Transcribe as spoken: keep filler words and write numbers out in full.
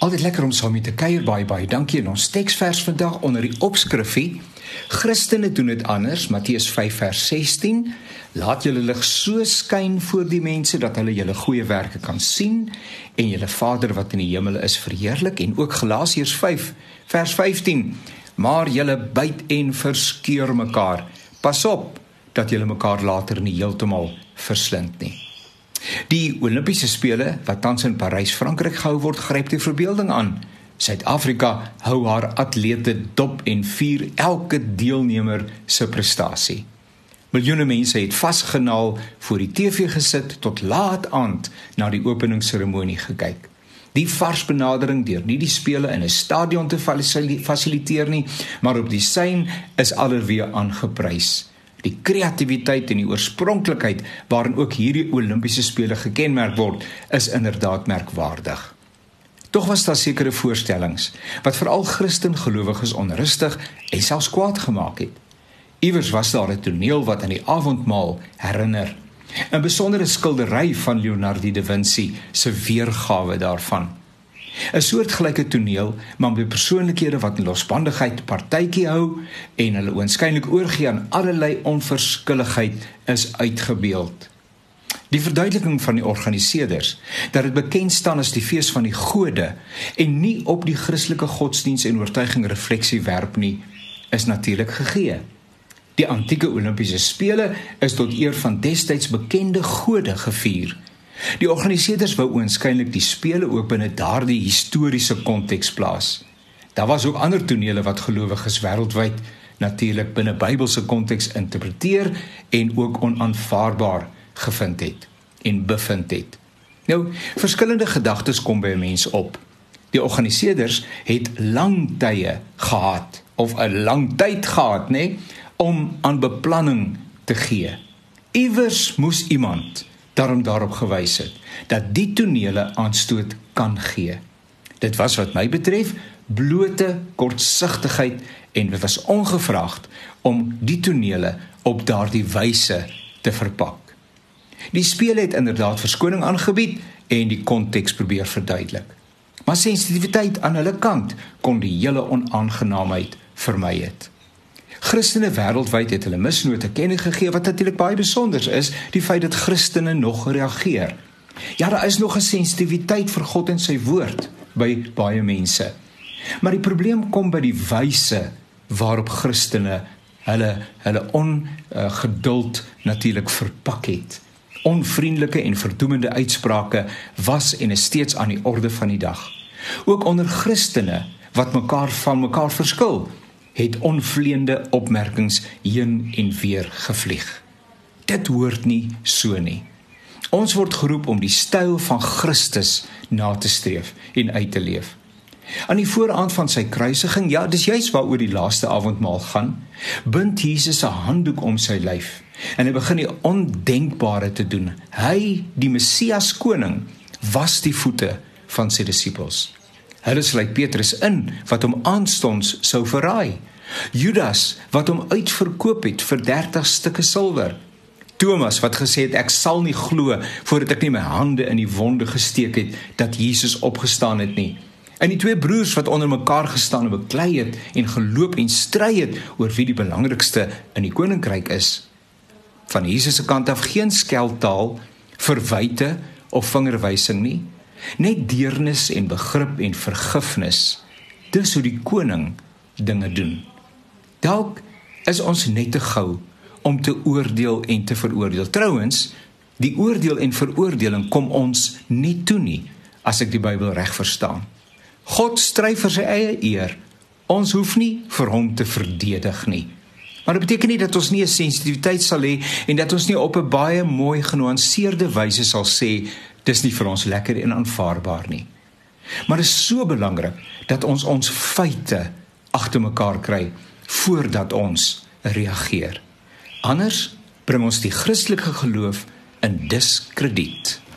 Altyd lekker om saam met te kuier, baie baie dankie. En ons teksvers vandag onder die opskrifie: Christene doen dit anders, Matteus vyf vers sestien. Laat julle lig so skyn voor die mense, dat hulle julle goeie werke kan sien, en julle Vader wat in die hemel is verheerlik. En ook Galasiërs vyf vers vyftien. Maar julle byt en verskeur mekaar. Pas op, dat julle mekaar later nie heeltemal verslind nie. Die Olimpiese spele, wat tans in Parys, Frankryk gehou word, gryp die verbeelding aan. Suid-Afrika hou haar atlete dop en vier elke deelnemer se prestasie. Miljoene mense het vasgenaal voor die T V gesit tot laat aand na die openingsseremonie gekyk. Die vars benadering deur nie die spele in 'n stadion te fasiliteer nie, maar op die sein is allerweer aangeprys. Die kreatiwiteit en die oorspronklikheid waarin ook hierdie Olimpiese spele gekenmerk word, is inderdaad merkwaardig. Tog was daar sekere voorstellings wat veral Christen gelowiges onrustig en selfs kwaad gemaak het. Iewers was daar 'n toneel wat aan die avondmaal herinner. 'n Besondere skildery van Leonardo da Vinci se weergawe daarvan. 'n Soortgelyke toneel, maar met persoonlikhede wat in losbandigheid partytjie hou en hulle oënskynlik oorgee aan allerlei onverskilligheid, is uitgebeeld. Die verduideliking van die organiseerders dat dit bekend staan as die fees van die gode en nie op die Christelike godsdiens en oortuiging refleksie werp nie, is natuurlik gegee. Die antieke Olimpiese spele is tot eer van destyds bekende gode gevier. Die organiseerders wou oënskynlik die spele ook binne daardie historiese konteks plaas. Daar was ook ander tonele wat gelowiges wêreldwyd natuurlik binne Bybelse konteks interpreteer en ook onaanvaarbaar gevind het en bevind het. Nou, verskillende gedagtes kom by 'n mens op. Die organiseerders het lang tye gehad, of 'n lang tyd gehad, nê, om aan beplanning te gee. Iewers moes iemand daarom daarop gewys het, dat die tonele aanstoot kan gee. Dit was wat my betref, blote kortsigtigheid, en dit was ongevraagd om die tonele op daardie wyse te verpak. Die spele het inderdaad verskoning aangebied en die konteks probeer verduidelik. Maar sensitiwiteit aan hulle kant kon die hele onaangenaamheid vermy het. Christene wêreldwyd het hulle misnoot te kenne gegee, wat natuurlik baie besonders is, die feit dat Christene nog reageer. Ja, daar is nog 'n sensitiwiteit vir God en sy woord by baie mense. Maar die probleem kom by die wyse waarop Christene hulle, hulle ongeduld natuurlik verpak het. Onvriendelike en verdoemende uitsprake was en is steeds aan die orde van die dag. Ook onder Christene, wat mekaar van mekaar verskil, het onvleende opmerkings heen en weer gevlieg. Dit hoort nie so nie. Ons word geroep om die styl van Christus na te streef en uit te leef. Aan die vooraand van sy kruisiging, ja, dis juist waaroor die laaste avondmaal gaan, bind Jesus 'n handdoek om sy lyf en hy begin die ondenkbare te doen. Hy, die Messias koning, was die voete van sy disippels. Hulle sluit Petrus in, wat hom aanstonds sou verraai. Judas, wat hom uitverkoop het vir dertig stukke silwer. Thomas, wat gesê het, ek sal nie glo, voordat ek nie my hande in die wonde gesteek het, dat Jesus opgestaan het nie. En die twee broers, wat onder mekaar gestaan en beklei het, en geloop en stry het, oor wie die belangrikste in die koninkryk is. Van Jesus se kant af geen skeltaal, verwyte of vingerwysing nie, net deernis en begrip en vergifnis. Dis hoe die koning dinge doen. Dalk is ons net te gou om te oordeel en te veroordeel. Trouwens, die oordeel en veroordeling kom ons nie toe nie, as ek die Bybel reg verstaan. God stry vir sy eie eer. Ons hoef nie vir hom te verdedig nie. Maar dit beteken nie dat ons nie 'n sensitiwiteit sal hê en dat ons nie op 'n baie mooi genuanceerde wyse sal sê, dis nie vir ons lekker en aanvaarbaar nie. Maar dit is so belangrik dat ons ons feite agter mekaar kry voordat ons reageer. Anders bring ons die Christelike geloof in diskrediet.